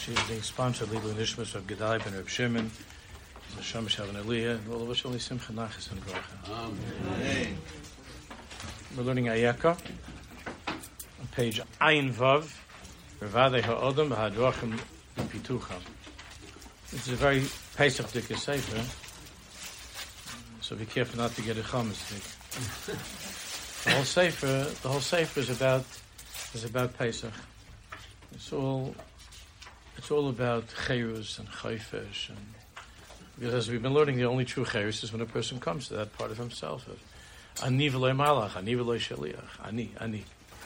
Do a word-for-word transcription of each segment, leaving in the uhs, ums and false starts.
She is being sponsored Legal Nishmas of Gedai ben Reb Shimon, Hashem Shavan Aliyah, and all of us only Simcha Nachas and Bracha. Amen. We're learning Ayaka on page Ayin Vav, Revadei Ha'odam Ha'adrochim Pitucham. It's a very Pesach Dika Sefer, so be careful not to get a chametz. The whole Sefer, the whole Sefer is about is about Pesach. It's all it's all about Cherus and Chayfesh, and because as we've been learning, the only true Cherus is when a person comes to that part of himself. Of Ani v'loy malach, ani v'loy shaliach, ani, ani,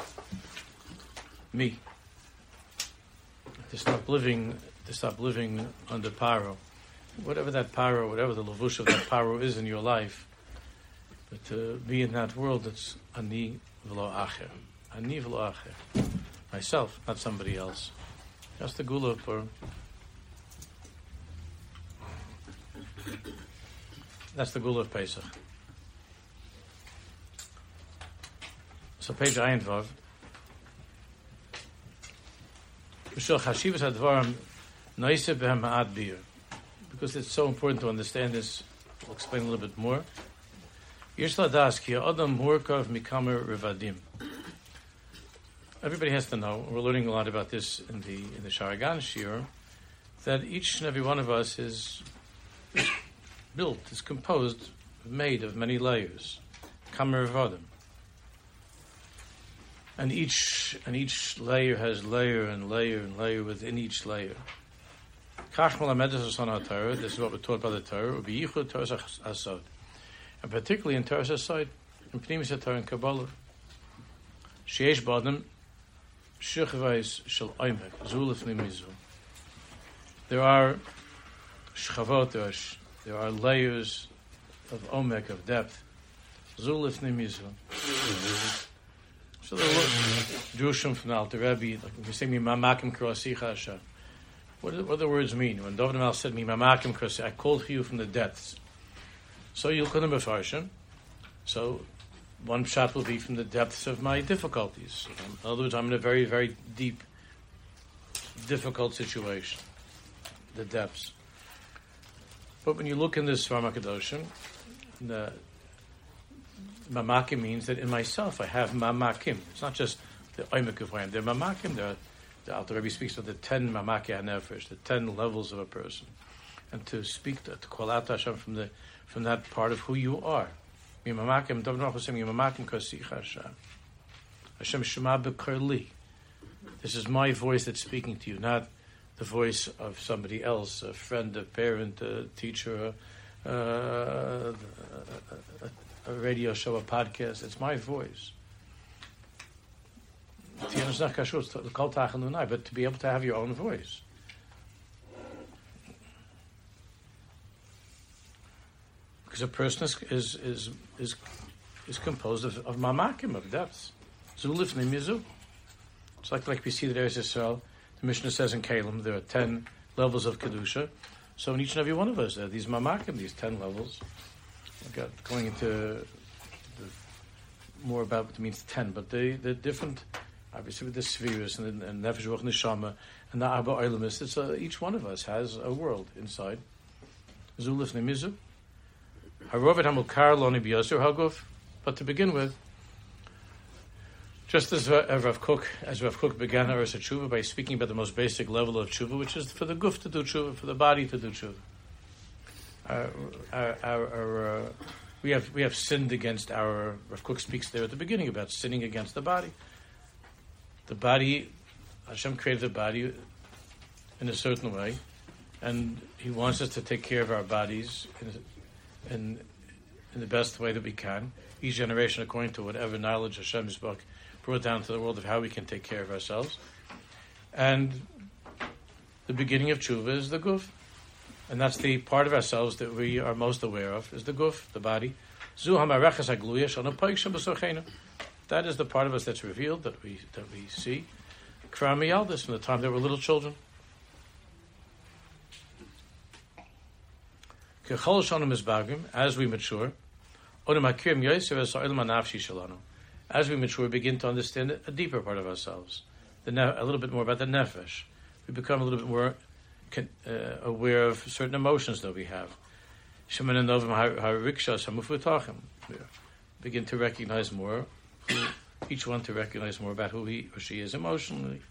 me. To stop living, to stop living under paro, whatever that paro, whatever the levush of that paro is in your life, but to be in that world that's ani v'lo acher, ani v'lo acher, myself, not somebody else. That's the gula for. That's the gula of Pesach. So page Ayin Vav. Because it's so important to understand this, we'll explain a little bit more. Everybody has to know, we're learning a lot about this in the in the Sharagan Shir, that each and every one of us is, is built, is composed, made of many layers. Kamer Vadim. And each and each layer has layer and layer and layer within each layer. This is what we're taught by the Torah. And particularly in Torah Asod, in Pnimis Torah and Kabbalah. Sheish Badim, Shechvais Shel Oimek, Zulif Nimizu. There are shchavot, there are, there are layers of Omek, of depth. Zulif Nimizu. So the Drushim from the Alter Rebbe, like we say, "Mimamakim krasicha Hashem." What do, what do the words mean? When David Mal said, "Mimamakim krasicha," I called for you from the depths. So you'll couldn't befarshim. So one shot will be from the depths of my difficulties. In other words, I'm in a very, very deep, difficult situation. The depths. But when you look in this Svarma Kedoshim, the Mamakim means that in myself I have Mamakim. It's not just the Oimek of Hayim. They're Mamakim. They're, the Alter Rebbe speaks of the ten Mamaki HaNefesh, the ten levels of a person. And to speak, to, to call out to Hashem from, the, from that part of who you are. Mamakim, David Melech was saying, Mamakim Kosicha Hashem. Hashem Shema B'Karli. This is my voice that's speaking to you, not the voice of somebody else, a friend, a parent, a teacher, a, a, a, a radio show, a podcast. It's my voice. But to be able to have your own voice. Because a person is is is is, is composed of, of mamakim, of depths. Zulif nimizu. It's like like we see that there's Yisrael. The Mishnah says in Kalim there are ten levels of kedusha. So in each and every one of us there are these mamakim, these ten levels. Got going into the, more about what it means ten, but the the different, obviously with the spheres and the nefesh ruach neshama and the arba oilemis. It's a, each one of us has a world inside. Zulif nimizu. Harovet hamukar lo nibiyasur haguf. But to begin with, just as Rav Kook, as Rav Kook began her tshuva by speaking about the most basic level of tshuva, which is for the guf to do tshuva, for the body to do tshuva. Our, our, our, our, uh, we have we have sinned against our. Rav Kook speaks there at the beginning about sinning against the body. The body, Hashem created the body in a certain way, and He wants us to take care of our bodies in, in, in the best way that we can. Each generation, according to whatever knowledge Hashem Yisbach brought down to the world of how we can take care of ourselves, and the beginning of tshuva is the guf. And that's the part of ourselves that we are most aware of, is the guf, the body. That is the part of us that's revealed, that we that we see. Kramiyaldis, from the time they were little children. As we mature, as we mature, we begin to understand a deeper part of ourselves, the ne- a little bit more about the nefesh. we become a little bit more con, uh, aware of certain emotions that we have. We begin to recognize more, who, each one to recognize more about who he or she is emotionally.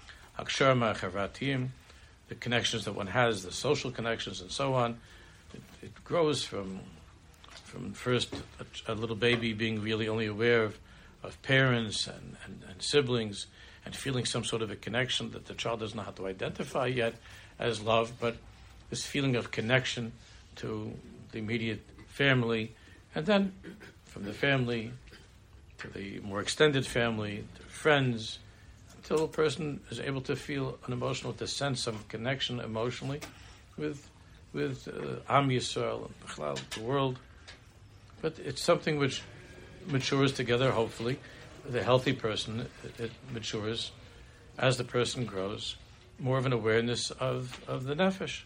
The connections that one has, the social connections and so on. It, it grows from from first a, a little baby being really only aware of, of parents and, and, and siblings and feeling some sort of a connection that the child doesn't know how to identify yet as love, but this feeling of connection to the immediate family, and then from the family to the more extended family, to friends, until a person is able to feel an emotional, to sense some connection emotionally with with uh, Am Yisrael and Bechlal, the world. But it's something which matures together, hopefully. The healthy person, it, it matures as the person grows, more of an awareness of, of the nefesh.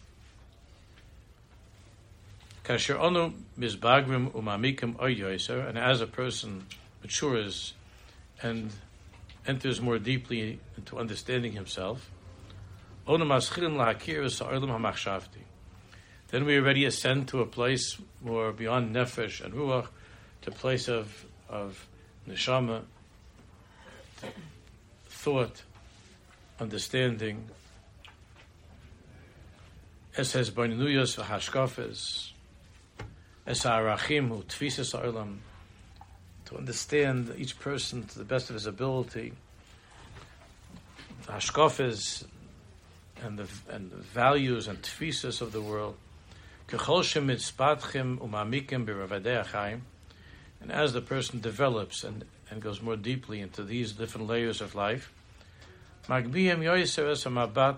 Kasher onu mizbagrim umamikim oyoyser, and as a person matures and enters more deeply into understanding himself, onu maschilin lahakir sa'olam hamachshavti. Then we already ascend to a place more beyond nefesh and ruach, to a place of of neshama, thought, understanding. Es has b'nuyos v'hashkafes, es ha'arachim hu tfisas ha'olam, to understand each person to the best of his ability, the hashkafes and the and the values and tfisas of the world. And as the person develops and, and goes more deeply into these different layers of life, the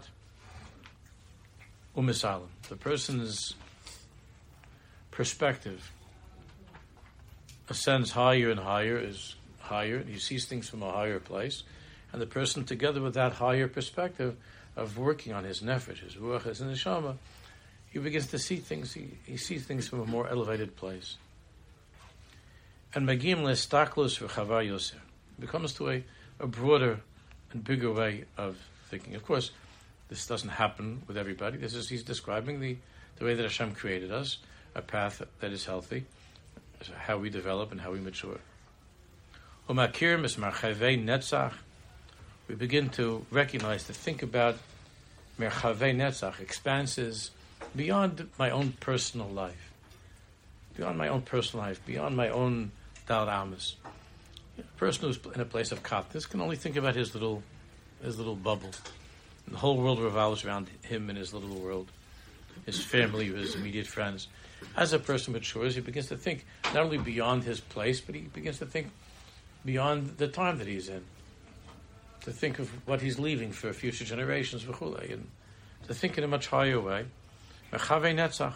person's perspective ascends higher and higher, is higher, he sees things from a higher place, and the person, together with that higher perspective of working on his nefesh, his ruach, his neshama, he begins to see things, he, he sees things from a more elevated place. And Magim Lestaklus v'Chava Yoser becomes to a, a broader and bigger way of thinking. Of course, this doesn't happen with everybody. This is, he's describing the, the way that Hashem created us, a path that is healthy, how we develop and how we mature. Umakir Mismarchavei Netzach, we begin to recognize, to think about Merchavei Netzach, expanses beyond my own personal life, beyond my own personal life, beyond my own Dal Amas. A person who's in a place of katnus can only think about his little, his little bubble. And the whole world revolves around him and his little world, his family, his immediate friends. As a person matures, he begins to think not only beyond his place, but he begins to think beyond the time that he's in, to think of what he's leaving for future generations, and to think in a much higher way. Merchavei Netzach.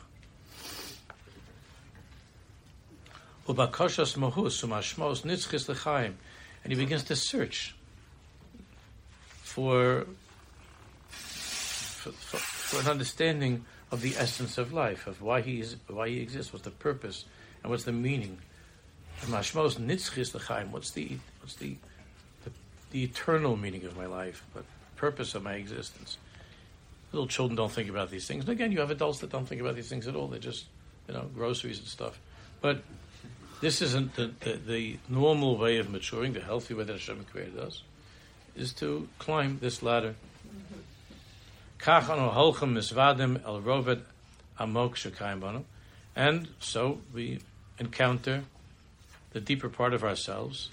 Ubakoshas mohus umashmos nitzchis lechaim, and he begins to search for for, for for an understanding of the essence of life, of why he is, why he exists, what's the purpose, and what's the meaning. Mashmos nitzchis lechaim. What's the what's the, the the eternal meaning of my life, but purpose of my existence? Little children don't think about these things. And again, you have adults that don't think about these things at all. They're just, you know, groceries and stuff. But this isn't the, the, the normal way of maturing, the healthy way that Hashem created us, is to climb this ladder. And so we encounter the deeper part of ourselves,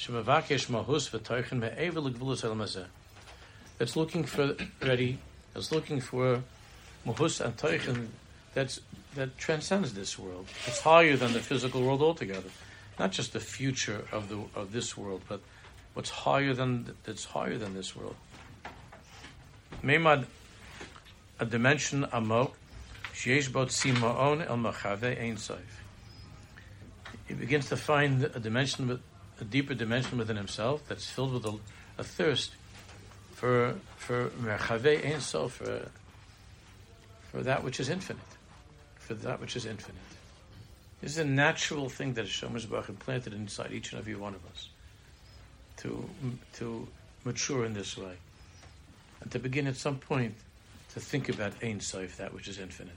that's looking for ready. Is looking for muhus and teichen that's that transcends this world. It's higher than the physical world altogether. Not just the future of the of this world, but what's higher than that's higher than this world. Meimad, a dimension amok, sheyesh bot simaon el machave ein sof. He begins to find a dimension, with a deeper dimension within himself that's filled with a, a thirst for for merchavei ein sof, for for that which is infinite, for that which is infinite. This is a natural thing that Hashem Yisbarach implanted inside each and every one of us to to mature in this way. and to begin at some point to think about Ein Sof, that which is infinite.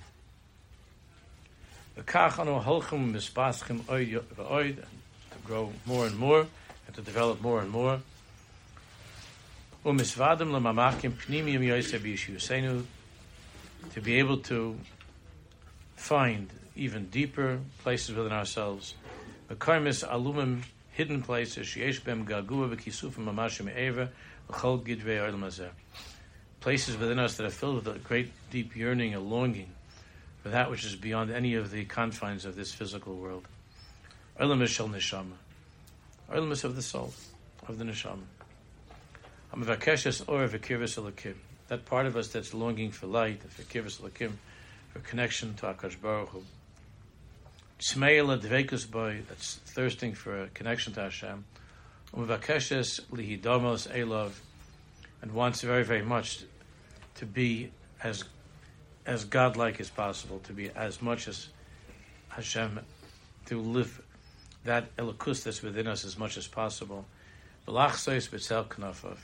To grow more and more, and to develop more and more. To be able to find even deeper places within ourselves. Hidden places, places within us that are filled with a great deep yearning, a longing for that which is beyond any of the confines of this physical world. Olam shel neshama, olam of the soul, of the neshama. That part of us that's longing for light, for kirvus lakim, for connection to HaKadosh Baruch Hu. Tzmeila dveikus boy, that's thirsting for a connection to Hashem. Umvakeshes lihidamos elov, and wants very, very much to be as as godlike as possible, to be as much as Hashem, to live that elokus that's within us as much as possible. V'lachsois b'tzel knafav.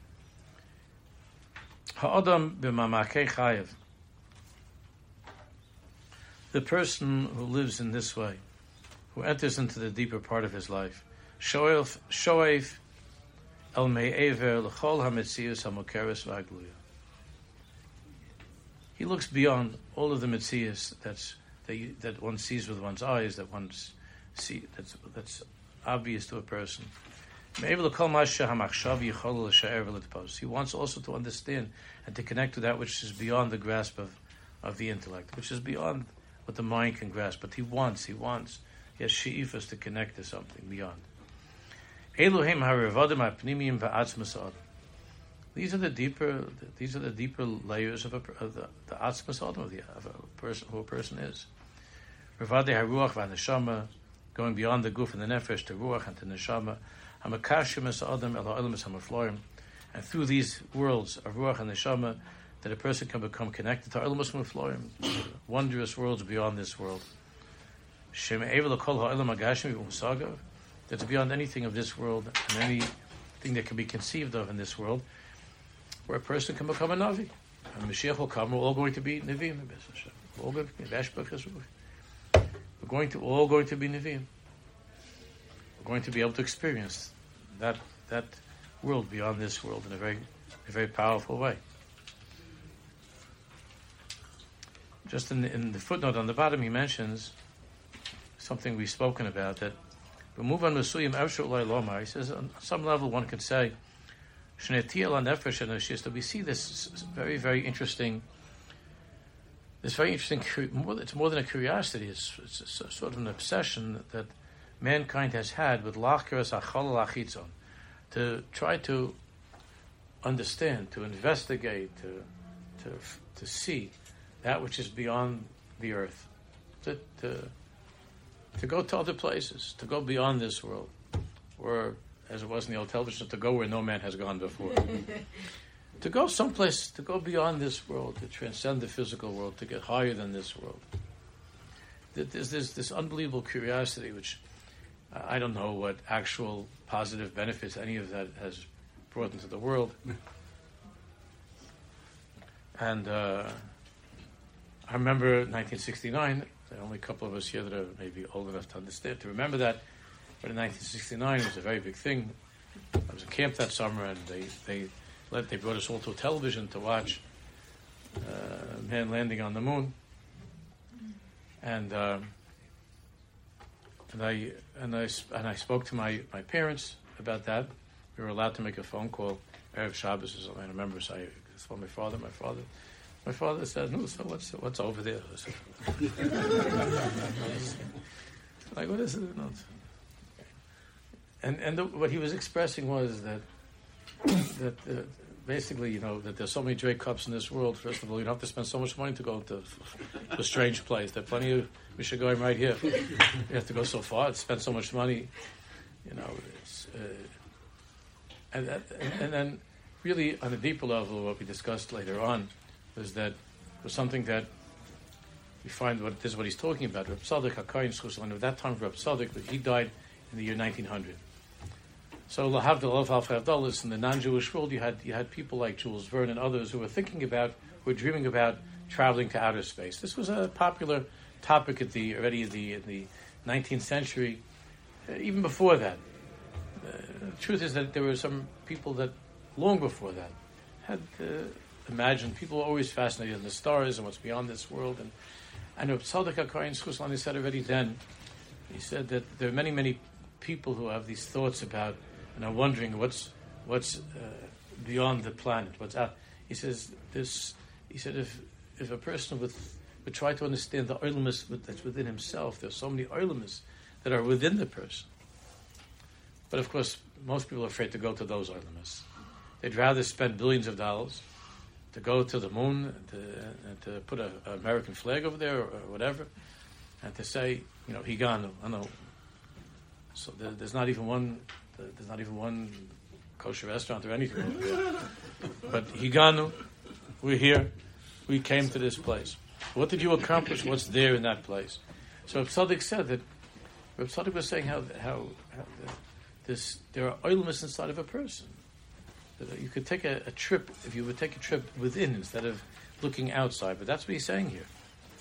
Ha'adam b'mamakei chayev. The person who lives in this way, who enters into the deeper part of his life, shoef shoef el me'ever l'chol ha'metzius ha'mokeres v'agluya. He looks beyond all of the metzius that's that, you, that one sees with one's eyes, that one see that's that's obvious to a person. He wants also to understand and to connect to that which is beyond the grasp of, of the intellect, which is beyond what the mind can grasp. But he wants, he wants, he has she'ifas to connect to something beyond. These are the deeper, these are the deeper layers of, a, of the, the atzmas adam of, the, of a person, who a person is. Going beyond the guf and the nefesh to ruach and to neshama. And through these worlds of ruach and neshama, that a person can become connected to Olamus Mufloim, wondrous worlds beyond this world. That's beyond anything of this world and anything that can be conceived of in this world, where a person can become a Navi. And Mashiach will come, we're all going to be Nevi'im. We're all going to be We're going to all going to be Nevi'im. We're going to be able to experience that that world beyond this world in a very a very powerful way. Just in the, in the footnote on the bottom, he mentions something we've spoken about, that he says on some level one could say that we see this very, very interesting, this very interesting, it's more than a curiosity, it's, it's a, sort of an obsession that mankind has had with lachkeres hachalal achitzon, to try to understand, to investigate, to to to see that which is beyond the earth, to, to to go to other places, to go beyond this world, or as it was in the old television, to go where no man has gone before, to go someplace, to go beyond this world, to transcend the physical world, to get higher than this world. There's this, this unbelievable curiosity, which uh, I don't know what actual positive benefits any of that has brought into the world. And uh, I remember nineteen sixty-nine, there are only a couple of us here that are maybe old enough to understand, to remember that, but in nineteen sixty-nine it was a very big thing. I was in camp that summer, and they they let, they brought us all to a television to watch uh, man landing on the moon. And uh, and I and I and I spoke to my, my parents about that. We were allowed to make a phone call Erev Shabbos or something. I remember, so I told my father. My father, my father said, "No, so what's what's over there?" I said, like, what is it? No. And and the, what he was expressing was that that uh, basically, you know, that there's so many Drake cups in this world. First of all, you don't have to spend so much money to go to a strange place. There are plenty of Mishagoyim right here. You have to go so far to spend so much money. You know, it's, uh, and, that, and and then really on a deeper level, what we discussed later on was that was something that we find what this is what he's talking about. Reb Tzadok HaKohen Schussel, and at that time, Reb Tzadok, he died in the year nineteen hundred. So Lahavdil of Alfavdalis in the non-Jewish world, you had you had people like Jules Verne and others who were thinking about, who were dreaming about traveling to outer space. This was a popular topic at the already in the in the nineteenth century, uh, even before that. Uh, the truth is that there were some people that long before that had uh, imagined. People were always fascinated in the stars and what's beyond this world. And I know Tzadok HaKohen Schuslani said already then. He said that there are many many people who have these thoughts about and are wondering what's what's uh, beyond the planet, what's out. He says this. He said if if a person would would try to understand the oilimus that's within himself, there's so many oilimus that are within the person. But of course, most people are afraid to go to those oilimus. They'd rather spend billions of dollars to go to the moon and to, and to put an American flag over there or, or whatever, and to say, you know, Higanu. I know. So there, there's not even one. There's not even one kosher restaurant or anything over there. But Higanu, we're here. We came to this place. What did you accomplish? What's there in that place? So Reb Tzadok said that. Reb Tzadok was saying how how, how this there are oilimus inside of a person. That you could take a, a trip if you would take a trip within instead of looking outside. But that's what he's saying here.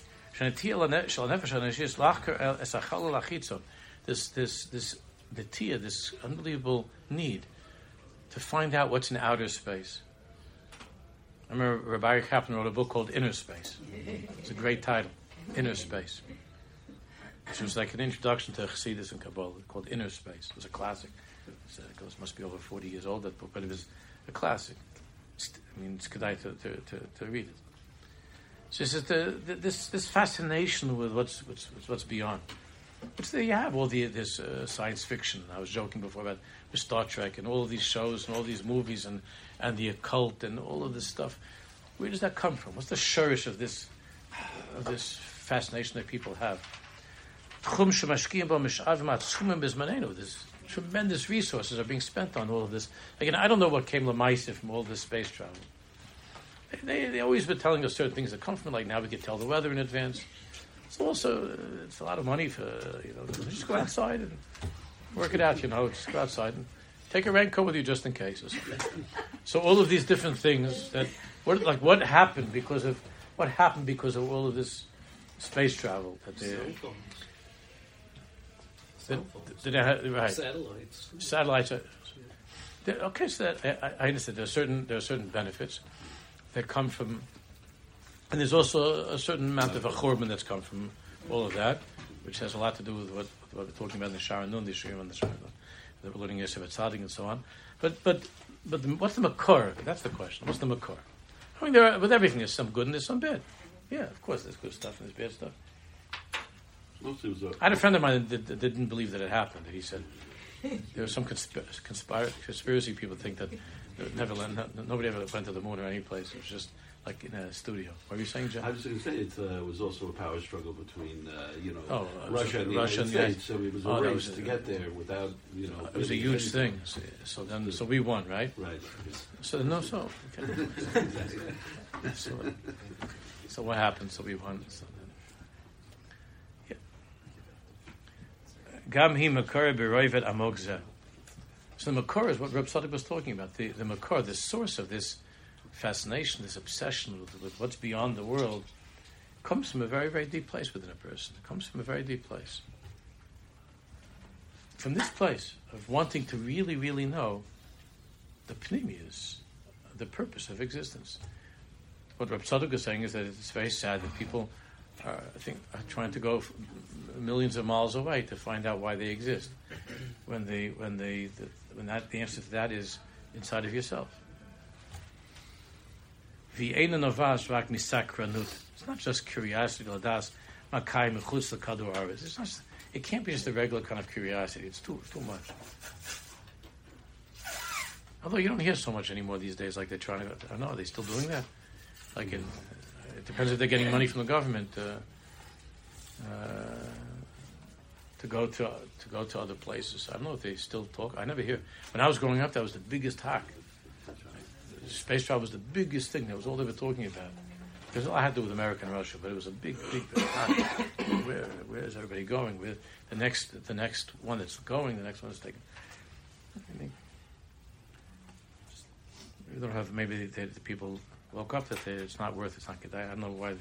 This this this netiya, this unbelievable need to find out what's in outer space. I remember Rabbi Kaplan wrote a book called Inner Space. It's a great title, Inner Space. Which was like an introduction to Chassidus and Kabbalah, called Inner Space. It was a classic. It's, uh, it must be over forty years old, that book, but it was a classic. It's, I mean, it's good to, to, to, to read it. So it's the, the, this this fascination with what's what's, what's beyond. Which there you have all the this uh, science fiction. I was joking before about Star Trek and all of these shows and all these movies and, and the occult and all of this stuff. Where does that come from? What's the shurish of this of this fascination that people have? There's tremendous resources are being spent on all of this. Again, I don't know what came lemaisa from all this space travel. They, they they always been telling us certain things that come from it. Like now we can tell the weather in advance. It's also uh, it's a lot of money for you know. Just go outside and work it out. You know, just go outside and take a raincoat with you just in case. Or something. So all of these different things that what like what happened because of what happened because of all of this space travel that they. That, that I, right. Satellites. Satellites. Are, okay, so that, I, I understand. There are certain there are certain benefits that come from, and there's also a, a certain amount of a churban that's come from all of that, which has a lot to do with what, what we're talking about in the Sharon Nun, the Shirim and the Sharon Nun, that we're learning Yosef Atzadik and so on. But but but the, what's the makor? That's the question. What's the makor? I mean, there are, with everything, there's some good and there's some bad. Yeah, of course, there's good stuff and there's bad stuff. I had a friend of mine that, that didn't believe that it happened. He said there were some consp- conspir- conspiracy people think that never no, nobody ever went to the moon or any place. It was just like in a studio. What were you saying, John? I was going to say it uh, was also a power struggle between uh, you know oh, Russia and the Russia United and States. So it was a oh, race was, to get there without you know. It was a huge thing. So, so then, so we won, right? Right. So no, so okay. so, so what happened? So we won. So, Gam hi makor b'roivet amok zeh. So the makor is what Reb Tzadok was talking about. The the makor, the source of this fascination, this obsession with, with what's beyond the world, comes from a very, very deep place within a person. It comes from a very deep place. From this place of wanting to really, really know the pnimius, the purpose of existence. What Reb Tzadok is saying is that it's very sad that people are, I think, are trying to go millions of miles away to find out why they exist. When they, when they, the, when that the answer to that is inside of yourself. It's not just curiosity. It's not. It can't be just a regular kind of curiosity. It's too too much. Although you don't hear so much anymore these days, like they're trying to. I don't know. Are they still doing that? Like in, it depends if they're getting money from the government uh, uh, to go to to go to other places. I don't know if they still talk. I never hear. When I was growing up, that was the biggest hack. Space travel was the biggest thing. That was all they were talking about. There's a lot had to do with America and Russia, but it was a big, big, big hack. Where where is everybody going? Where the next the next one that's going, the next one is taking. I mean, we don't have, maybe the, the people woke up that they, it's not worth, it's not good. I don't know why.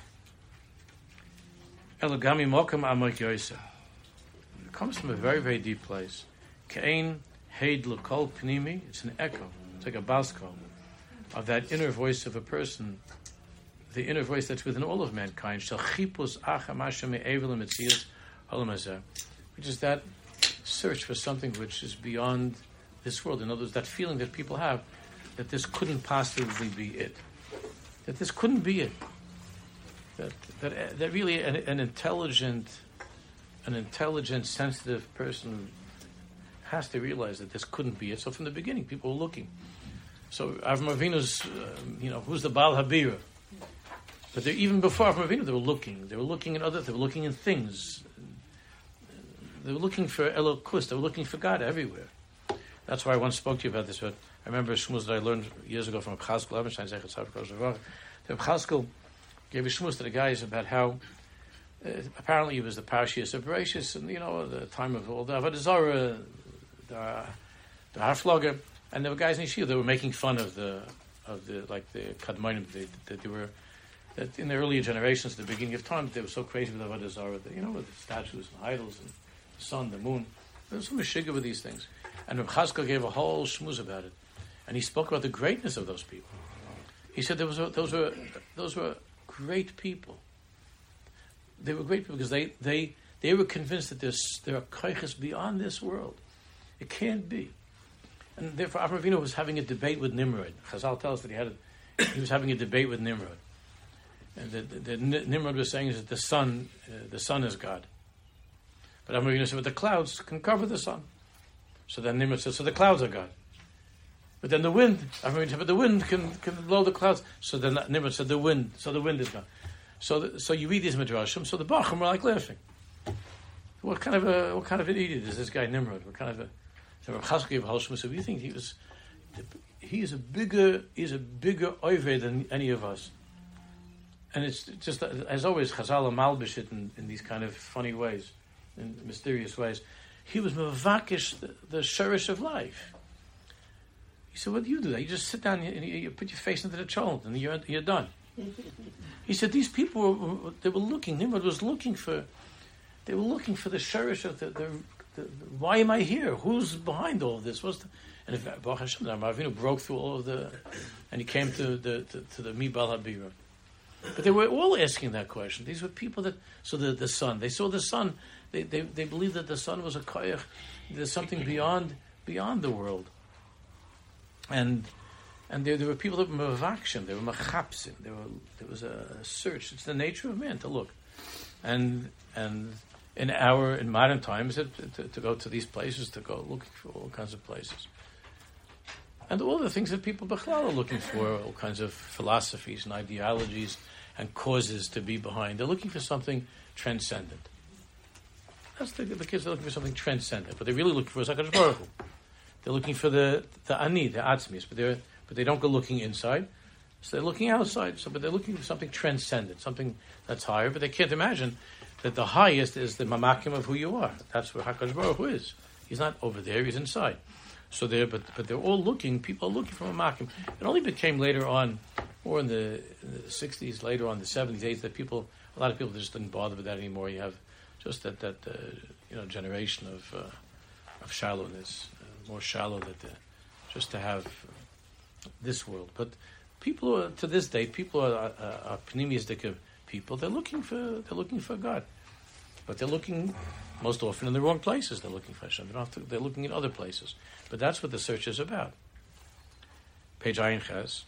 Elagami Mokam Amak Yosef. It comes from a very, very deep place. Kain Heid L'Kol Pnimi. It's an echo. It's like a basko of that inner voice of a person, the inner voice that's within all of mankind. Shel Chipus Acham Hashem Me'evel Metzias Olam Hazeh, which is that search for something which is beyond this world. In other words, that feeling that people have that this couldn't possibly be it. That this couldn't be it. That that that really an, an intelligent, an intelligent, sensitive person has to realize that this couldn't be it. So from the beginning, people were looking. So Avram Avinu's, uh, you know, who's the Baal Habira? But they, even before Avram Avinu, they were looking. They were looking in other. They were looking in things. They were looking for Elokus. They were looking for God everywhere. That's why I once spoke to you about this. But I remember a shmuz that I learned years ago from Chazkel Levenstein. The Chazkel gave a shmuz to the guys about how uh, apparently he was the Parshiyas of Bereshis, and you know the time of all the Avodah Zarah, the the Harflogger, and there were guys in Yeshiva that were making fun of the of the like the Kadmonim that they, they were that in the earlier generations, at the beginning of time, they were so crazy with Avodah Zarah, that, you know, with the statues and idols and the sun, the moon. There was so much shigga with these things, and Reb Chazkel gave a whole shmuz about it, and he spoke about the greatness of those people. He said there was a, those were those were great people. They were great people because they they, they were convinced that there's there are koiches beyond this world. It can't be, and therefore Avram Avinu was having a debate with Nimrod. Chazal tells us that he had a, he was having a debate with Nimrod, and the, the, the Nimrod was saying is that the sun uh, the sun is God, but Avram Avinu said, but the clouds can cover the sun. So then Nimrod said, so the clouds are God. But then the wind, I mean, but the wind can, can blow the clouds. So then Nimrod said the wind, so the wind is gone. So the, so you read these midrashim. So the Bachim were like laughing. What kind of a what kind of an idiot is this guy Nimrod? What kind of a? So Rav Chazkel gave a whole shmuz. So we think he was, he is a bigger, he's a bigger oived than any of us. And it's just as always, Chazal malbish it in, in these kind of funny ways, in mysterious ways. He was mavakish the, the shirish of life. He said, what do you do? You just sit down and you, you put your face into the child and you're, you're done. He said, these people, were, they were looking, Nimrod was looking for, they were looking for the shirish of the, the, the, the, why am I here? Who's behind all of this? What's the, and if Baruch Hashem, Avinu broke through all of the, and he came to the, to, to the Mi Bal Habira. But they were all asking that question. These were people that, so the, the sun, they saw the sun, they, they, they believed that the sun was a koyach, there's something beyond, beyond the world. And and there, there were people that were mavakshim, they were machapsim, there were there was a search. It's the nature of man to look, and and in our in modern times to, to, to go to these places, to go looking for all kinds of places, and all the things that people b'chlal are looking for, all kinds of philosophies and ideologies and causes to be behind. They're looking for something transcendent. That's the, the kids are looking for something transcendent, but they're really looking for HaKadosh Baruch Hu. They're looking for the the ani, the atzmis, but they but they don't go looking inside. So they're looking outside. So, but they're looking for something transcendent, something that's higher. But they can't imagine that the highest is the mamakim of who you are. That's where Hakadosh Baruch Hu is. He's not over there. He's inside. So they're but but they're all looking. People are looking for mamakim. It only became later on, or in the, in the sixties, later on the seventies, eighties, that people a lot of people just didn't bother with that anymore. You have just that that uh, you know generation of uh, of shallowness. More shallow that the, just to have this world. But people are, to this day, people are, are, are pneumistic people. They're looking for they're looking for God, but they're looking most often in the wrong places. They're looking for Hashem. They don't have to, they're looking in other places. But that's what the search is about. Page Ayin Ches.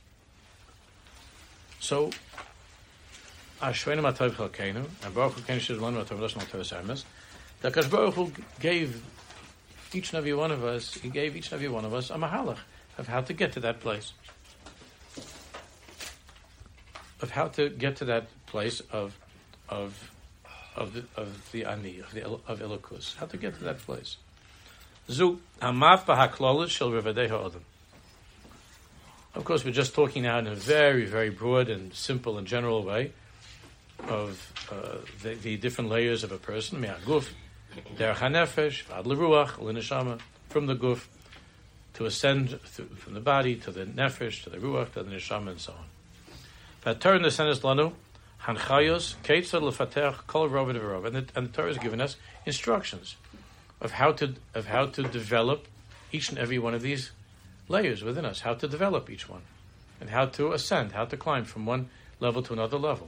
So, Ashreinu Matov Chalkeinu, and Baruch Hu Ken Shizlanu Matov Lashon Matov Emes. The Hakadosh Baruch Hu gave each and every one of us, he gave each and every one of us a mahalach of how to get to that place. Of how to get to that place of of of the of the ani, of the of Elokus. How to get to that place. Zu hamav b'haklolus shel revadei ha'odam. Of course, we're just talking now in a very, very broad and simple and general way of uh, the, the different layers of a person. Me'aguf, derech hanefesh, v'ad leruach, l'neshama, from the guf to ascend through, from the body to the nefesh, to the ruach, to the neshama, and so on. V'Torah nesenes lanu hanchayos keitzad lefatech kol rova de'rova, and the and the Torah has given us instructions of how to of how to develop each and every one of these layers within us, how to develop each one, and how to ascend, how to climb from one level to another level.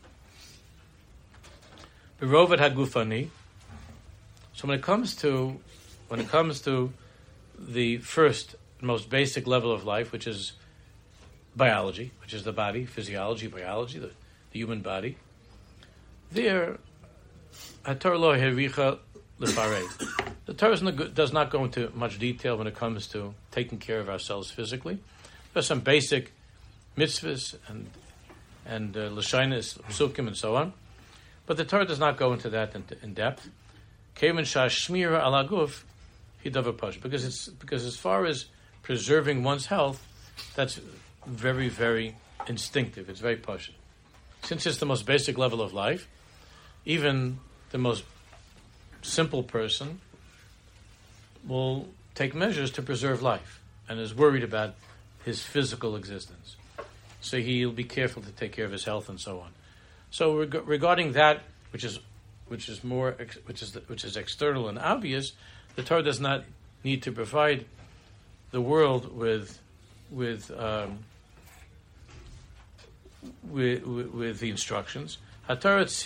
Berovat hagufani. So when it comes to when it comes to the first most basic level of life, which is biology, which is the body, physiology, biology, the, the human body, there, Torah lo hericha lefarei. The Torah does not go into much detail when it comes to taking care of ourselves physically. There's some basic mitzvahs and and uh, l'shainis, psukim, and so on. But the Torah does not go into that in, in depth. Kevan shashmira ala guf hidavar pash, because it's because as far as preserving one's health, that's very very instinctive. It's very pashut. Since it's the most basic level of life, even the most simple person will take measures to preserve life and is worried about his physical existence. So he'll be careful to take care of his health and so on. So reg- regarding that, which is which is more ex- which is the, which is external and obvious, the Torah does not need to provide the world with with um, with, with, with the instructions. The Torah just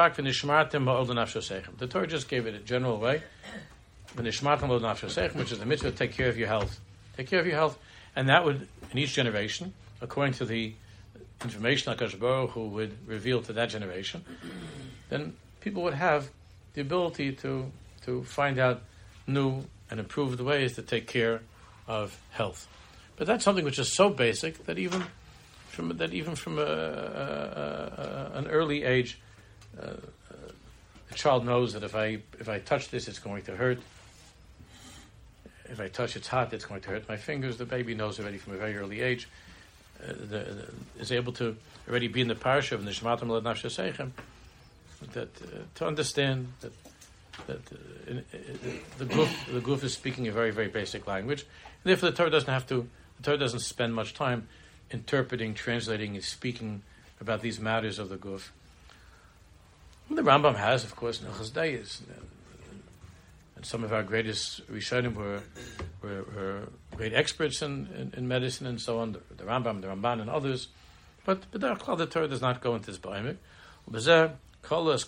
gave it a general way, which is the mitzvah to take care of your health. Take care of your health, and that would, in each generation, according to the information HaKadosh Baruch Hu would reveal to that generation, then people would have the ability to to find out new and improved ways to take care of health. But that's something which is so basic that even from that even from a, a, a, an early age, uh, the child knows that if I if I touch this, it's going to hurt. If I touch it's hot, it's going to hurt my fingers. The baby knows already from a very early age. Uh, the, the, is able to already be in the parsha of Nishmatam Lad Nafshe Seichem, that uh, to understand that that uh, in, in, the guf the guf is speaking a very very basic language, and therefore the Torah doesn't have to the Torah doesn't spend much time interpreting, translating, and speaking about these matters of the guf. The Rambam has, of course, Nechas Dayis, and some of our greatest Rishonim were, were, were great experts in, in, in medicine and so on, the, the Rambam, the Ramban, and others. But but the Torah does not go into this b'ayimik. In this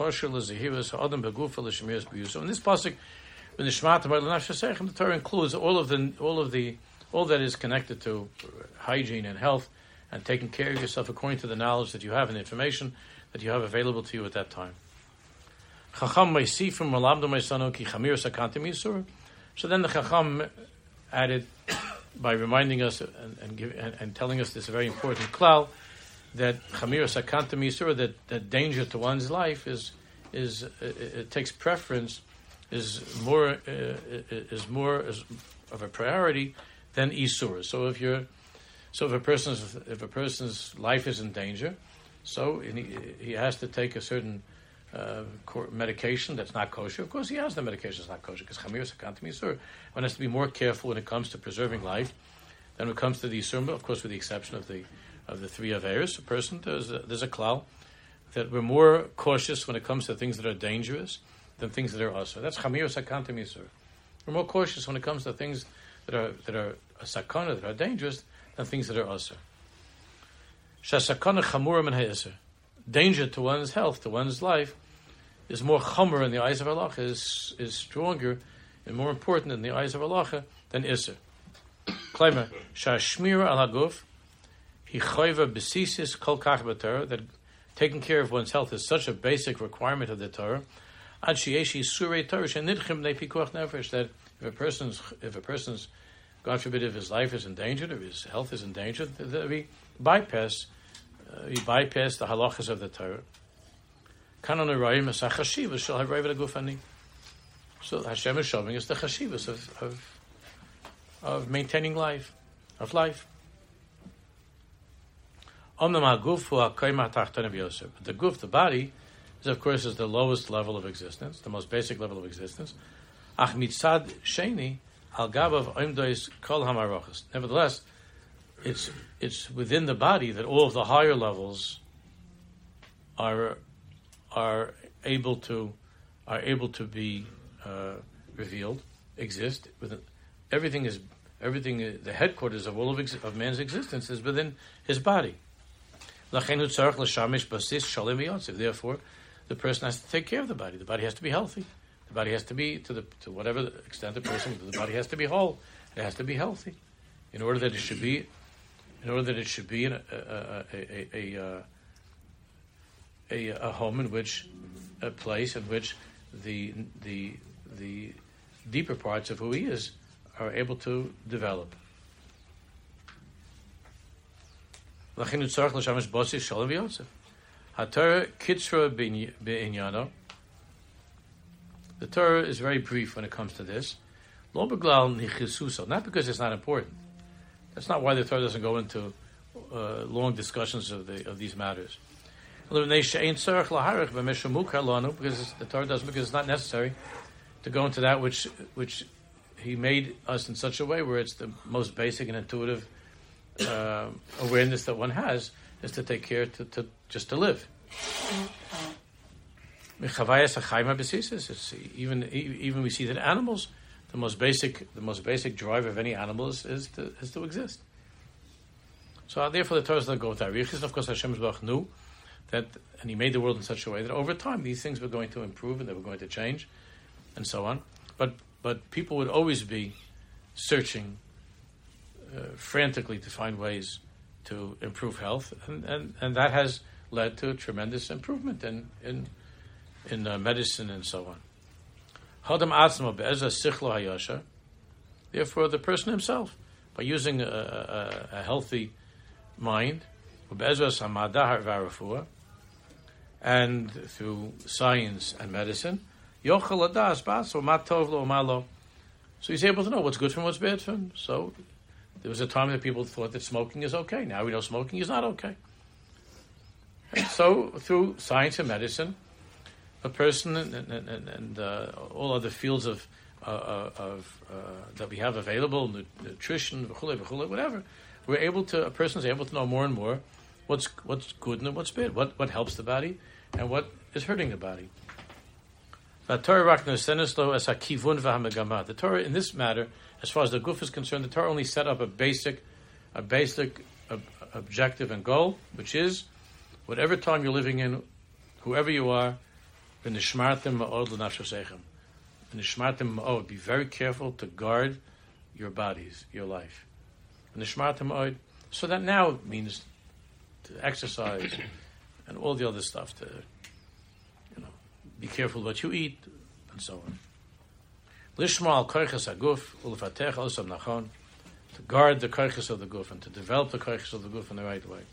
pasuk, when the Torah includes all of the all of the all that is connected to hygiene and health and taking care of yourself according to the knowledge that you have and the information that you have available to you at that time. So then the Chacham added, by reminding us and, and, give, and, and telling us this very important klal, that chamir sakantam yisur, that that danger to one's life is is uh, it takes preference, is more uh, is more is of a priority than isur. So if you're so if a person's if a person's life is in danger, so he, he has to take a certain uh, medication that's not kosher. Of course, he has the medication that's not kosher because chamir sakantam yisur. One has to be more careful when it comes to preserving life than when it comes to the isur. Of course, with the exception of the of the three averos, a person, there's a, there's a klal that we're more cautious when it comes to things that are dangerous than things that are asur. That's chamir sakantam yisur. We're more cautious when it comes to things that are that are a sakana, that are dangerous, than things that are asur. Shasakana chamura min ha'isur. Danger to one's health, to one's life, is more chamur in the eyes of Allah, is is stronger and more important in the eyes of Allah than isur. Klaimer shashmira al haguf. That taking care of one's health is such a basic requirement of the Torah. That if a person's, if a person's, God forbid, if his life is endangered, if his health is endangered, that we bypass, uh, we bypass the halachas of the Torah. So Hashem is showing us the chashivas of, of of maintaining life, of life. The guf, the body, is of course is the lowest level of existence, the most basic level of existence. Ach mitzad sheni al gabav oimdois kol hamarochas. Nevertheless, it's it's within the body that all of the higher levels are are able to are able to be uh, revealed, exist. Within everything is everything. Is, the headquarters of all of, ex, of man's existence is within his body. Therefore, the person has to take care of the body. The body has to be healthy. The body has to be, to the to whatever extent the person, the body has to be whole. It has to be healthy, in order that it should be, in order that it should be in a a a a, a, a home in which, a place in which the the the deeper parts of who he is are able to develop. HaTorah kitzra b'inyano. The Torah is very brief when it comes to this. Lo beglal nichisuso, not because it's not important. That's not why the Torah doesn't go into uh, long discussions of the of these matters. Because the Torah doesn't, because it's not necessary to go into that which which He made us in such a way where it's the most basic and intuitive uh, awareness that one has is to take care to, to just to live. It's even even we see that animals, the most basic the most basic drive of any animal is, is to is to exist. So therefore, the Torah does not go with arichis. Of course, Hashem Yisbarach knew that, and He made the world in such a way that over time these things were going to improve and they were going to change, and so on. But but people would always be searching uh, frantically to find ways to improve health, and, and, and that has led to a tremendous improvement in in in uh, medicine and so on. Hadam atzmo be'ezah sichlo hayasha. Therefore, the person himself, by using a, a, a healthy mind, be'ezah samadah v'arafua, and through science and medicine, yochel adas batso matov lo malo. So he's able to know what's good for him, what's bad for him. So there was a time that people thought that smoking is okay. Now we know smoking is not okay. And so through science and medicine, a person and, and, and, and uh, all other fields of uh, of uh, that we have available, nutrition, whatever, we're able to. A person is able to know more and more what's what's good and what's bad, what what helps the body and what is hurting the body. The Torah in this matter, as far as the guf is concerned, the Torah only set up a basic, a basic ob- objective and goal, which is, whatever time you're living in, whoever you are, be very careful to guard your bodies, your life. So that now means to exercise and all the other stuff, to be careful what you eat, and so on. Lishma koiches haguf ulefatech osam nachon, to guard the koiches of the guf and to develop the koiches of the guf in the right way.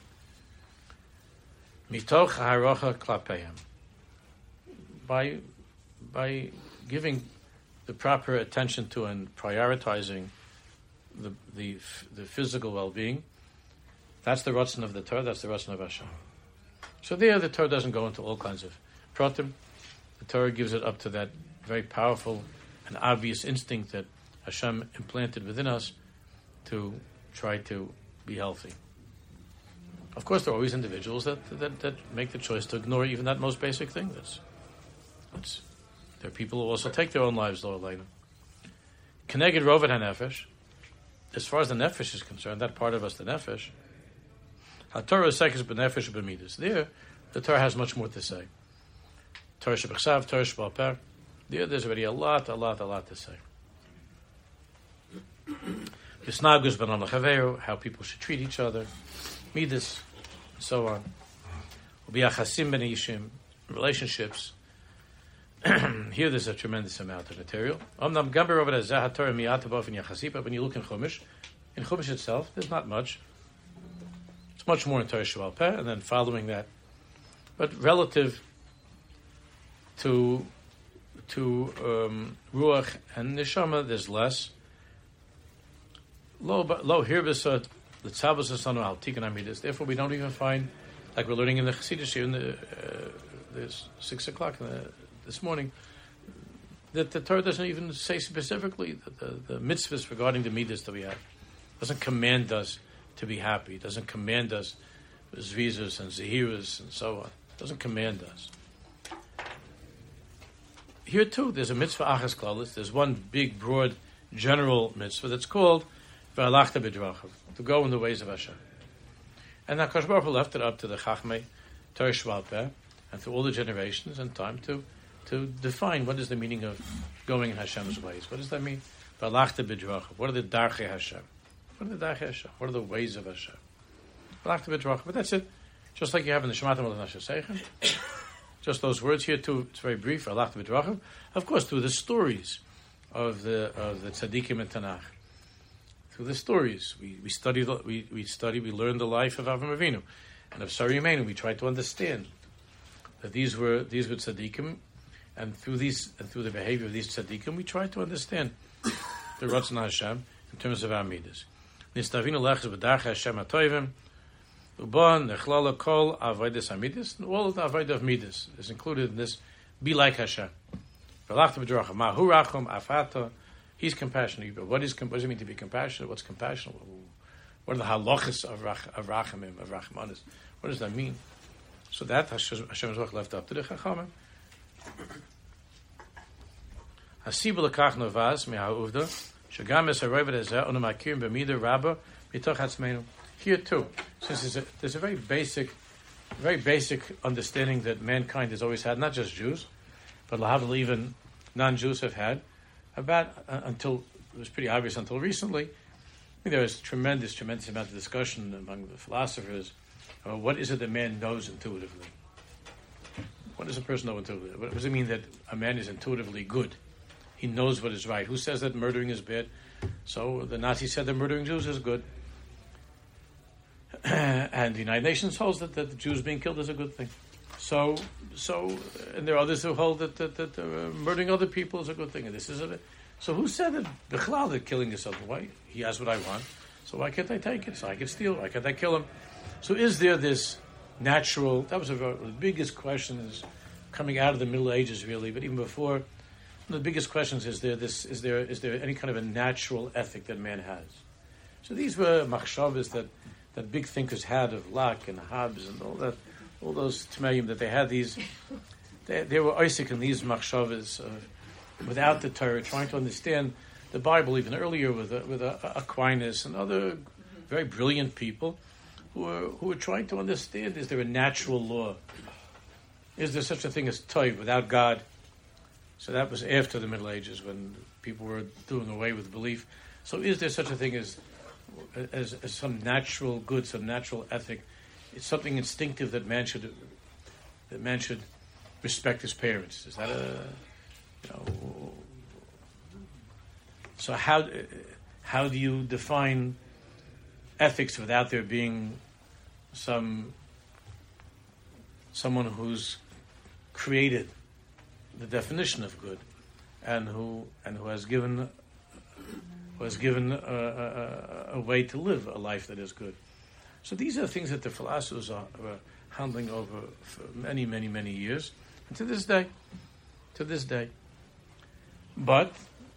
Mitoch harocha klapeim, by by giving the proper attention to and prioritizing the the the physical well-being. That's the ratzon of the Torah. That's the ratzon of Hashem. So there, the Torah doesn't go into all kinds of pratim. The Torah gives it up to that very powerful and obvious instinct that Hashem implanted within us to try to be healthy. Of course, there are always individuals that that, that make the choice to ignore even that most basic thing. That's, that's there are people who also take their own lives, Lord later. Keneged rovet hanefesh. As far as the nefesh is concerned, that part of us, the nefesh, HaTorah sekes b'nefesh b'midas. There, the Torah has much more to say. Torah shebechsav, Torah shebal there, there's already a lot, a lot, a lot to say. Yisnagus b'nam l'chaveru, how people should treat each other, midas, and so on. U'biyachasim b'nei yishim, relationships. Here there's a tremendous amount of material. Omnam gamber over the Zah Torah miyatabof in Yachasi, but when you look in Chumash, in Chumash itself, there's not much. It's much more in Torah Shebal Peh, and then following that. But relative to to um, Ruach and Neshama, there's less. Lo lo hirbesot l'tzabasasanu al tikkun amidas. Therefore, we don't even find, like we're learning in the Chassidus here in the uh, this six o'clock in the, this morning, that the Torah doesn't even say specifically the, the, the mitzvahs regarding the midas that we have. It doesn't command us to be happy. It doesn't command us zvizus and zehiras and so on. It doesn't command us. Here too, there's a mitzvah achas klalis. There's one big, broad, general mitzvah that's called v'alachta b'drachav, to go in the ways of Hashem. And HaKadosh Baruch Hu left it up to the Chachmei Torah Sheba'al Peh and through all the generations and time to to define what is the meaning of going in Hashem's ways. What does that mean? V'alachta b'drachav. What are the darchei Hashem? What are the darchei Hashem? What are the ways of Hashem? V'alachta b'drachav. But that's it. Just like you have in the Shematim Al Nashasechem. Just those words here too. It's very brief. V'alachta b'drachav. Of course, through the stories of the of the tzaddikim in Tanakh. Through the stories, we we study the, we we study we learn the life of Avraham Avinu and of Sarah Imeinu. We try to understand that these were these were tzaddikim, and through these and through the behavior of these tzaddikim, we try to understand the Ratzon Hashem in terms of our midas. Nistavinu lechus b'darchei Hashem hatoivim uban nechlala kol avodas hamidas, and all of the avodah of midas is included in this. Be like Hashem. V'alachta b'drachav mahu rachum afata. He's compassionate. But what is what does it mean to be compassionate? What's compassionate? What are the halachas of rach, of rachamim, of rachmanis? What does that mean? So that Hashem is left up to the chachamim. Hasibul lekach novaz me'ha'uvda shagam es harovet ezeh onu makirim b'midah rabba mitoch hatzmeinu. Here too, since there's a, there's a very basic, very basic understanding that mankind has always had, not just Jews, but lahavdil even non-Jews have had. About uh, until it was pretty obvious until recently, I mean, there was tremendous, tremendous amount of discussion among the philosophers about what is it that man knows intuitively. What does a person know intuitively? What does it mean that a man is intuitively good? He knows what is right. Who says that murdering is bad? So the Nazis said that murdering Jews is good, and the United Nations holds that, that the Jews being killed is a good thing. So, so, and there are others who hold that, that, that uh, murdering other people is a good thing. And this is a, so who said that Bichlal that killing is something? Why? He has what I want, so why can't I take it? So I can steal. Why can't I kill him? So is there this natural? That was a, the biggest question is coming out of the Middle Ages, really. But even before, one of the biggest questions is there this: is there is there any kind of a natural ethic that man has? So these were machshavas that that big thinkers had of Locke and Hobbes and all that. All those Tmeim that they had these, they, they were Isaac in these machshavas uh, without the Torah, trying to understand the Bible even earlier with uh, with uh, Aquinas and other very brilliant people who were who were trying to understand: is there a natural law? Is there such a thing as Tov without God? So that was after the Middle Ages when people were doing away with belief. So is there such a thing as as, as some natural good, some natural ethic? It's something instinctive that man should that man should respect his parents. Is that a you know? So how how do you define ethics without there being some someone who's created the definition of good and who and who has given who has given a, a, a way to live a life that is good? So these are things that the philosophers are, are handling over for many, many, many years, and to this day, to this day. But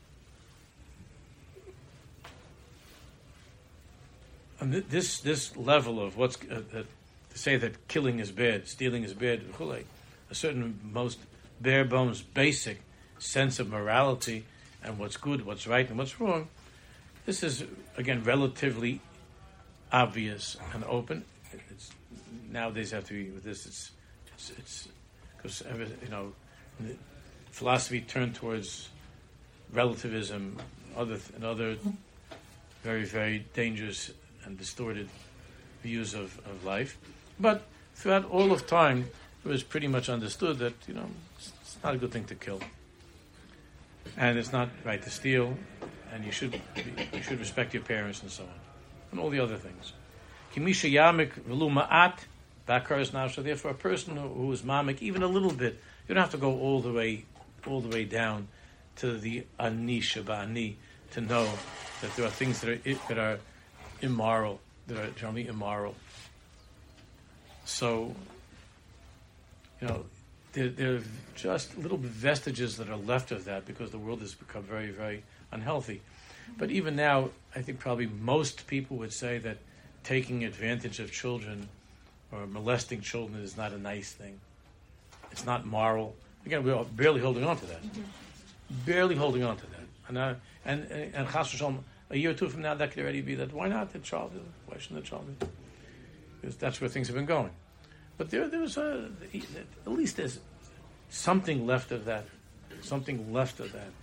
and this this level of what's uh, uh, to say that killing is bad, stealing is bad, a certain most bare bones, basic sense of morality and what's good, what's right, and what's wrong. This is again relatively obvious and open. It's, nowadays, after we with this, it's it's because you know philosophy turned towards relativism, other and other very very dangerous and distorted views of, of life. But throughout all of time, it was pretty much understood that you know it's, it's not a good thing to kill, and it's not right to steal, and you should be, you should respect your parents and so on. And all the other things. Kimisha yamik v'lu ma'at b'akaras nafsha. Therefore, a person who, who is mamik even a little bit, you don't have to go all the way, all the way down to the ani shabani to know that there are things that are that are immoral, that are generally immoral. So, you know, there, there are just little vestiges that are left of that because the world has become very, very unhealthy. But even now, I think probably most people would say that taking advantage of children or molesting children is not a nice thing. It's not moral. Again, we're barely holding on to that. Mm-hmm. Barely holding on to that. And uh, and and, and Chas v'Shalom, a year or two from now, that could already be that. Why not the child? Why shouldn't the child be? Because that's where things have been going. But there, there was a, at least there's something left of that. Something left of that.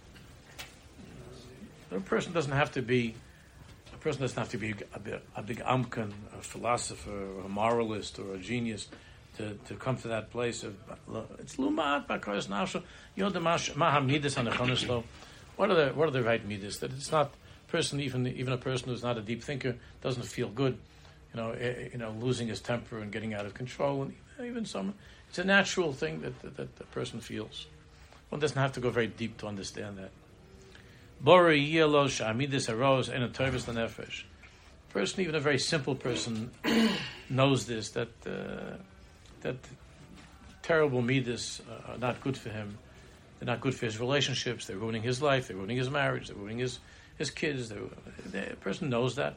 A person doesn't have to be. A person doesn't have to be a, big, a big amkan, a philosopher, or a moralist, or a genius to, to come to that place of. It's lumat b'akaras nafsho yodamash mahamidus anachonislo. What are the what are the right midas? That it's not person even even a person who's not a deep thinker doesn't feel good. You know, you know, losing his temper and getting out of control, and even some, it's a natural thing that that, that the person feels. One doesn't have to go very deep to understand that. Bori yelos amidus aros and a toivus lenefesh. Person, even a very simple person, knows this that uh, that terrible midas are not good for him. They're not good for his relationships. They're ruining his life. They're ruining his marriage. They're ruining his his kids. The person knows that.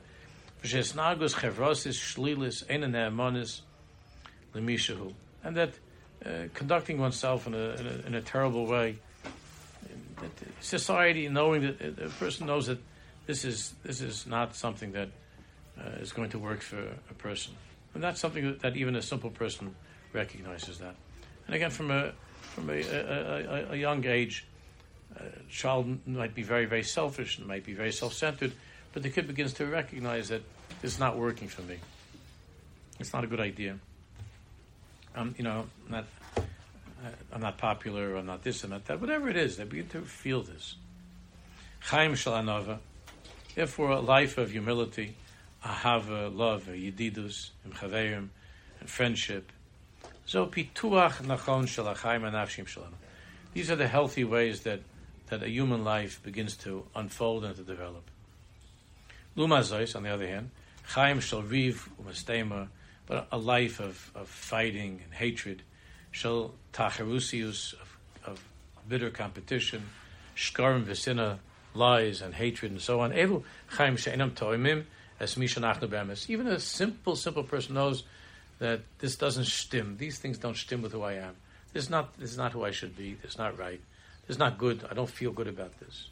And that uh, conducting oneself in a, in a in a terrible way, that society, knowing that a person knows that this is this is not something that uh, is going to work for a person, and that's something that, that even a simple person recognizes that. And again, from a from a, a, a, a young age, a child might be very very selfish and might be very self-centered, but the kid begins to recognize that this is not working for me. It's not a good idea. I'm, you know, not, I'm not popular, or I'm not this, I'm not that. Whatever it is, they begin to feel this. Chaim shel anava, therefore a life of humility, ahava, love, yedidus, and chaverim, and friendship. So pituach nachon shel hachaim anafshim shalanu. These are the healthy ways that, that a human life begins to unfold and to develop. Luma zois, on the other hand, chaim shel riv umastema, but a life of, of fighting and hatred, shel tacherusius, of, of bitter competition, shkarim v'sina, lies and hatred and so on. Elu chaim she'enam toimim as mishanachnu be'emes. Even a simple, simple person knows that this doesn't stim. These things don't stim with who I am. This is not. This is not who I should be. This is not right. This is not good. I don't feel good about this.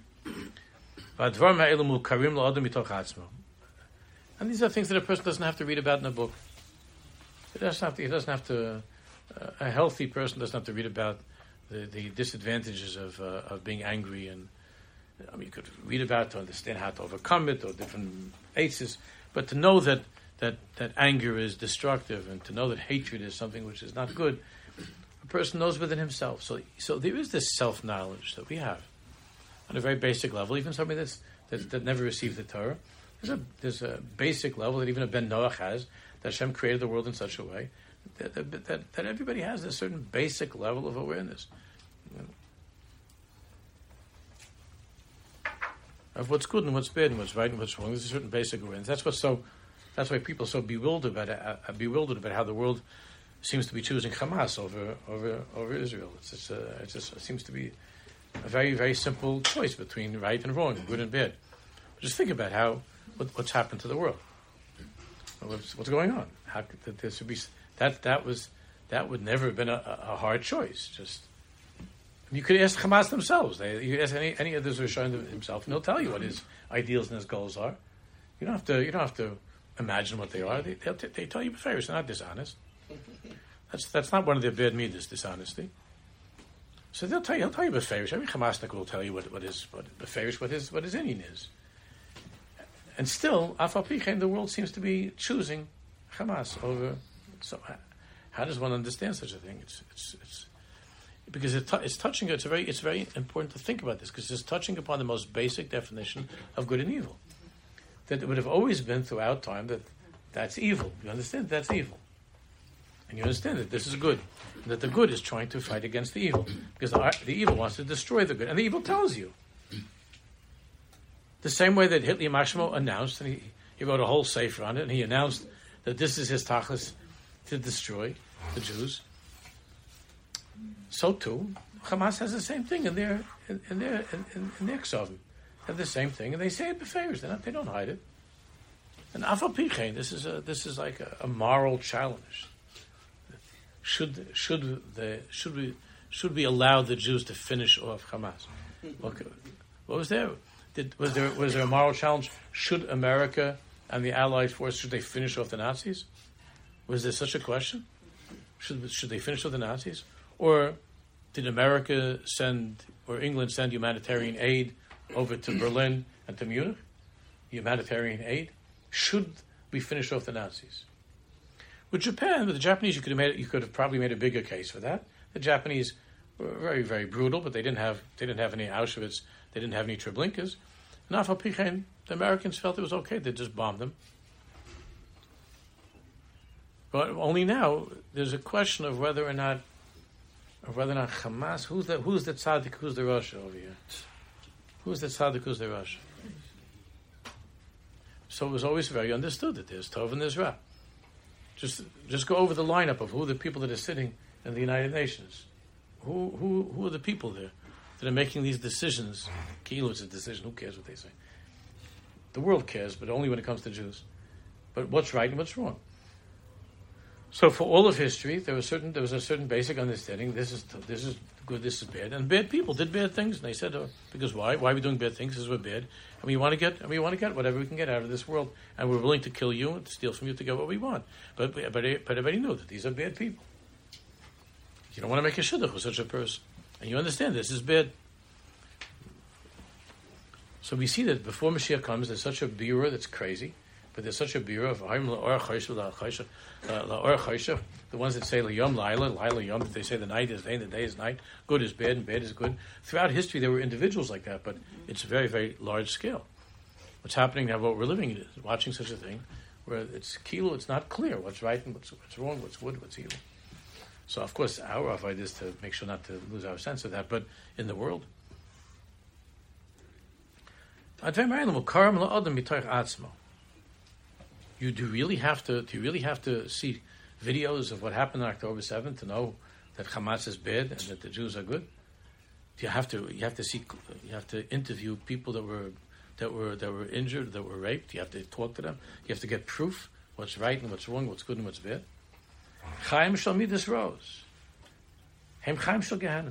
And these are things that a person doesn't have to read about in a book. He doesn't have to. He doesn't have to uh, a healthy person doesn't have to read about the, the disadvantages of uh, of being angry. And I mean, you could read about it to understand how to overcome it or different aces, but to know that that that anger is destructive and to know that hatred is something which is not good, a person knows within himself. So, so there is this self-knowledge that we have on a very basic level. Even somebody that's that, that never received the Torah, there's a there's a basic level that even a Ben Noach has. That Hashem created the world in such a way that that, that, that everybody has a certain basic level of awareness of what's good and what's bad and what's right and what's wrong. There's a certain basic awareness. That's what's so. That's why people are so bewildered about it, uh, bewildered about how the world seems to be choosing Hamas over over over Israel. It's just, uh, it just it seems to be a very very simple choice between right and wrong, good and bad. But just think about how what, what's happened to the world. What's, what's going on? How could there should be that? That was that would never have been a, a hard choice. Just you could ask Hamas themselves. They, you ask any any of this Rishon himself, and he'll tell you what his ideals and his goals are. You don't have to. You don't have to imagine what they are. They they'll t- they tell you beferish. They're not dishonest. That's that's not one of their bad midas, dishonesty. So they'll tell you. He'll tell you beferish. Every Hamasnik will tell you what what is what beferish, what his what his inyan is. And still, Afal the world seems to be choosing Hamas over. So, how does one understand such a thing? It's it's it's because it t- it's touching. It's a very it's very important to think about this because it's touching upon the most basic definition of good and evil. That it would have always been throughout time that that's evil. You understand that's evil, and you understand that this is good. And that the good is trying to fight against the evil because the, the evil wants to destroy the good, and the evil tells you. The same way that Hitler Mashmo announced, and he, he wrote a whole sefer on it, and he announced that this is his tachlis to destroy the Jews. So too, Hamas has the same thing in their in, in their in, in, in their ksavim. They have the same thing, and they say it befavors. They don't they don't hide it. And afal pichein, this is a this is like a, a moral challenge. Should should the should we should we allow the Jews to finish off Hamas? What, what was there? Did, was there was there a moral challenge? Should America and the Allied forces, should they finish off the Nazis? Was there such a question? Should should they finish off the Nazis, or did America send or England send humanitarian aid over to Berlin and to Munich? Humanitarian aid. Should we finish off the Nazis? With Japan, with the Japanese, you could have made you could have probably made a bigger case for that. The Japanese were very, very brutal, but they didn't have they didn't have any Auschwitz, they didn't have any Treblinkas. And afal pichein, the Americans felt it was okay; they just bombed them. But only now there's a question of whether or not, of whether or not Hamas, who's the who's the tzaddik, who's the Russia over here? Who's the tzaddik, who's the Russia? So it was always very understood that there's Tov and there's Ra. Just just go over the lineup of who are the people that are sitting in the United Nations. Who who who are the people there that are making these decisions? Kilo is a decision. Who cares what they say? The world cares, but only when it comes to Jews. But what's right and what's wrong? So for all of history, there was certain there was a certain basic understanding. This is this is good. This is bad. And bad people did bad things. And they said, oh, because why? Why are we doing bad things? Because we're bad. And we want to get and we want to get whatever we can get out of this world. And we're willing to kill you and to steal from you to get what we want. But but but everybody knew that these are bad people. You don't want to make a shidduch with such a person, and you understand this is bad. So we see that before Mashiach comes, there's such a birah that's crazy. But there's such a birah of the ones that say Liyom Laila, Laila Yom, that they say the night is day and the day is night, good is bad and bad is good. Throughout history there were individuals like that, but it's very, very large scale. What's happening now, what we're living in, is watching such a thing, where it's kilo, it's not clear what's right and what's, what's wrong, what's good, what's evil. So of course our avoid is to make sure not to lose our sense of that, but in the world. You do really have to. Do you really have to see videos of what happened on October seventh to know that Hamas is bad and that the Jews are good? Do you have to? You have to see. You have to interview people that were that were that were injured, that were raped. You have to talk to them. You have to get proof what's right and what's wrong, what's good and what's bad. Chaim shall midas rose. Hem chaim shall gehanim.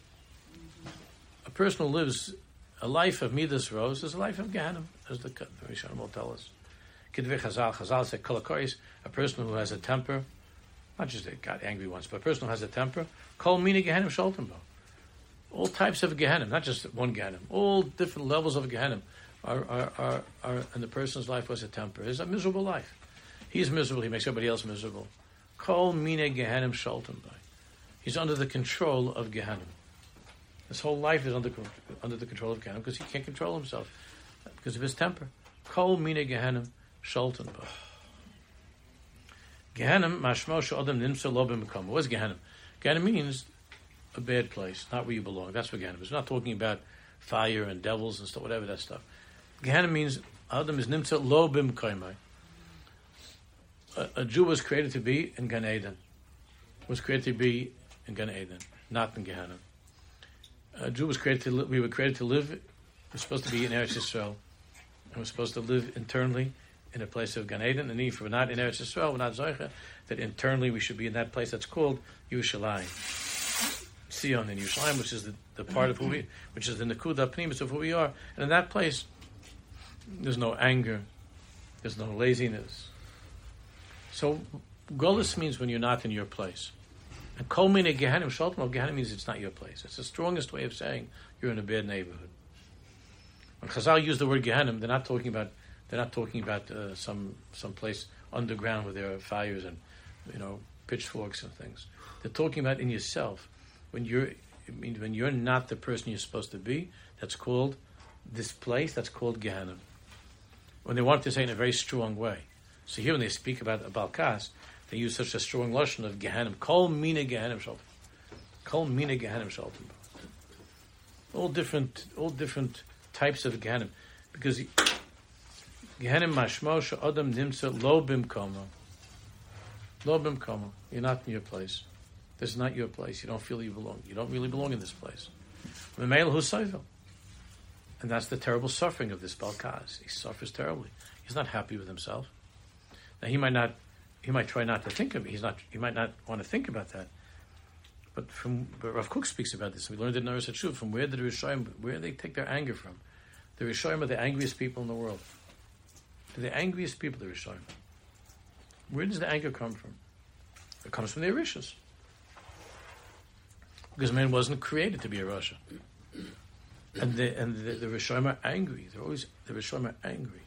A person who lives a life of midas rose is a life of gehanim, as the Rishonim will tell us. Chazal, Chazal said, a person who has a temper, not just that got angry once, but a person who has a temper, kol mina gehenim sholtem bo. All types of gehenim, not just one gehenim, all different levels of gehenim are, are, are, are in the person's life was a temper. It's a miserable life. He's miserable, he makes everybody else miserable. Kol mina gehenim sholtem bo. He's under the control of gehenim. His whole life is under, under the control of gehenim because he can't control himself because of his temper. Kol mina gehenim Sholten ba. Gehenim mashmo she'adam nimsa lo b'mekom. What's Gehenim? Gehenim means a bad place, not where you belong. That's what Gehenim is. We're not talking about fire and devils and stuff, whatever that stuff. Gehenim means Adam is nimsa lo b'mekom. A Jew was created to be in Gan Eden. Was created to be in Gan Eden, not in Gehenim. A Jew was created to. Li- we were created to live. We're supposed to be in Eretz Yisrael, and we're supposed to live internally in a place of Gan Eden, and if we're not in Eretz Yisrael, we're not Zoicha, that internally we should be in that place that's called Yerushalayim. Sion in Yerushalayim, which is the, the part of who we, which is the Nekuda Pnimis of who we are. And in that place, there's no anger, there's no laziness. So, Golus means when you're not in your place. And Kol Mine Gehenim Sholtem, Gehenim means it's not your place. It's the strongest way of saying you're in a bad neighborhood. When Chazal use the word Gehenim, they're not talking about They're not talking about uh, some some place underground where there are fires and, you know, pitchforks and things. They're talking about in yourself when you're I mean, when you're not the person you're supposed to be. That's called this place. That's called Gehenim. When they want to say in a very strong way. So here when they speak about a Balkas, they use such a strong lashon of Gehenim. Kol mina Gehenim shaltem. Kol mina Gehenim shaltem. All different all different types of Gehenim, because. He, Gehenim mashmo she'adam nimsa lo bimkomo. Lo bimkomo. You're not in your place. This is not your place. You don't feel you belong. You don't really belong in this place. V'meil hu soivel. And that's the terrible suffering of this Balkaz. He suffers terribly. He's not happy with himself. Now he might not, he might try not to think of it. He's not, he might not want to think about that. But from, but Rav Kook speaks about this. We learned in Naras HaTshuva, from where did the Rishoyim, where do they take their anger from? The Rishoyim are the angriest people in the world. They're the angriest people, the Rishoyim. Where does the anger come from? It comes from the Arishas. Because man wasn't created to be a Rasha. And the and the, the Rishoyim are angry. They're always the Rishoyim are angry.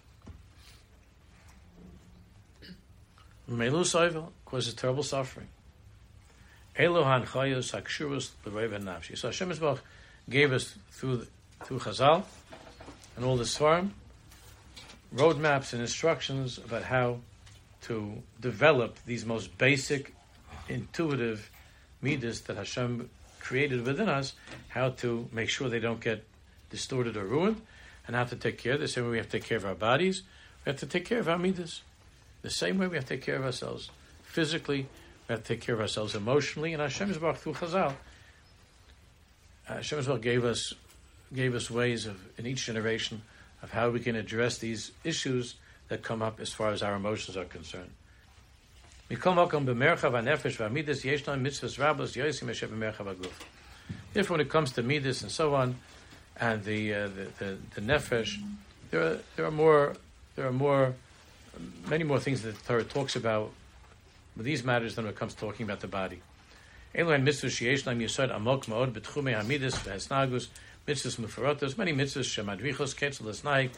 Melu Soivel causes terrible suffering. Elohan Chayos Hakshurus L'Reiv Nafshi. So Hashem Yisbarach gave us through the, through Chazal and all the Svarim roadmaps and instructions about how to develop these most basic, intuitive midas that Hashem created within us, how to make sure they don't get distorted or ruined, and how to take care. The same way we have to take care of our bodies, we have to take care of our midas. The same way we have to take care of ourselves physically, we have to take care of ourselves emotionally. And Hashem Yisbarach through Chazal, Hashem Yisbarach gave us gave us ways of in each generation of how we can address these issues that come up as far as our emotions are concerned. Therefore, when it comes to midas and so on, and the uh, the, the, the nefesh, there are there are more there are more many more things that the Torah talks about with these matters than when it comes to talking about the body. There's many mitzvahs many mitzvahs shemadvichos ketzel esnaik.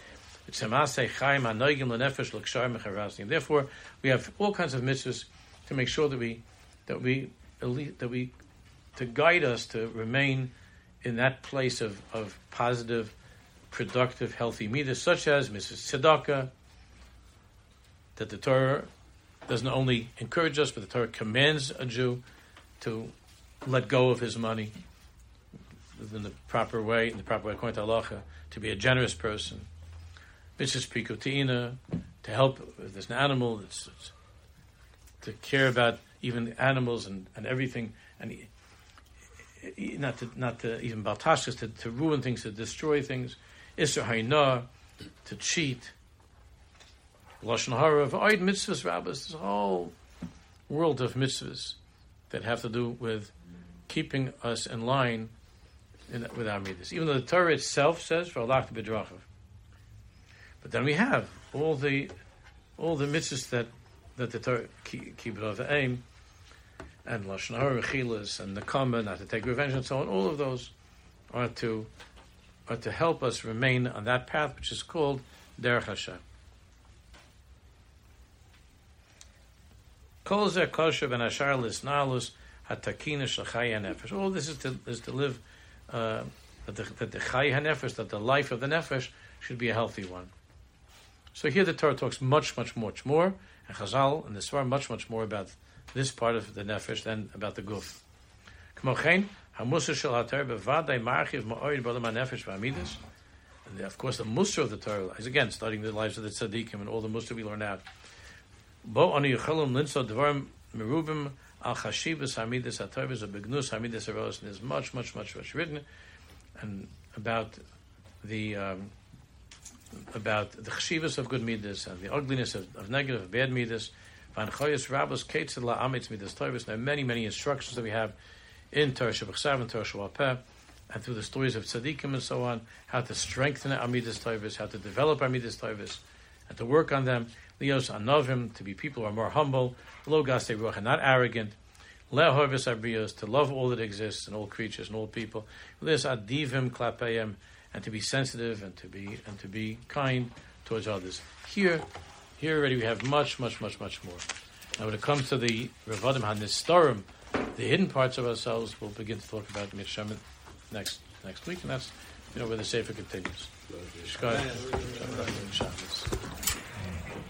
Therefore, we have all kinds of mitzvahs to make sure that we that we that we to guide us to remain in that place of, of positive, productive, healthy midas, such as mitzvahs tzedakah, that the Torah doesn't only encourage us, but the Torah commands a Jew to let go of his money in the proper way, in the proper way according to halacha, to be a generous person. Mitzvahs prikotina, to help if there's an animal, it's, it's, to care about even animals and, and everything, and not to not to even baltashkas, to, to ruin things, to destroy things. Isser hayna, to cheat. Lashon hara, v'oid mitzvahs rabbis. There's a whole world of mitzvahs that have to do with keeping us in line in, with our mitzvahs. Even though the Torah itself says for alach b'drachav. But then we have all the all the mitzvahs that, that the Torah keep of aim, and lashon hara, chilas, and nekama, not to take revenge, and so on. All of those are to are to help us remain on that path, which is called derech Hashem. Kol zeh kosher ben ashar lisnalus hatakina shel chayei hanefesh. All this is to is to live uh, that the that the chayei hanefesh, that the life of the nefesh should be a healthy one. So here the Torah talks much, much, much more, and Chazal and the Svar much, much more about this part of the nefesh than about the guf. K'mochein, hamusar shel haTorah bevadai marchiv ma'oid b'olam hanefesh v'amidas. And of course, the musar of the Torah is again studying the lives of the tzaddikim and all the musar we learn out. Bo ani yuchalom linso dvarim merubim al chashivas hamidas haTorah begnus hamidas haros. And there's much, much, much, much written and about the. Um, about the chshivas of good midas and the ugliness of, of negative, of bad midas. There are many, many instructions that we have in Torah Shabbat and Torah Shabbat Peh, and through the stories of tzaddikim and so on, how to strengthen our midas toivus, how to develop our midas toivus, and to work on them. Lios anovim, to be people who are more humble, lo gaste ruach, and not arrogant. Le'ohavis abrios, to love all that exists and all creatures and all people. Lios adivim klapeyim, and to be sensitive and to be and to be kind towards others. Here, here already we have much, much, much, much more. Now, when it comes to the Revadim HaNistarim, the hidden parts of ourselves, we'll begin to talk about Mitzvah next next week, and that's you know where the Sefer continues. Shkar.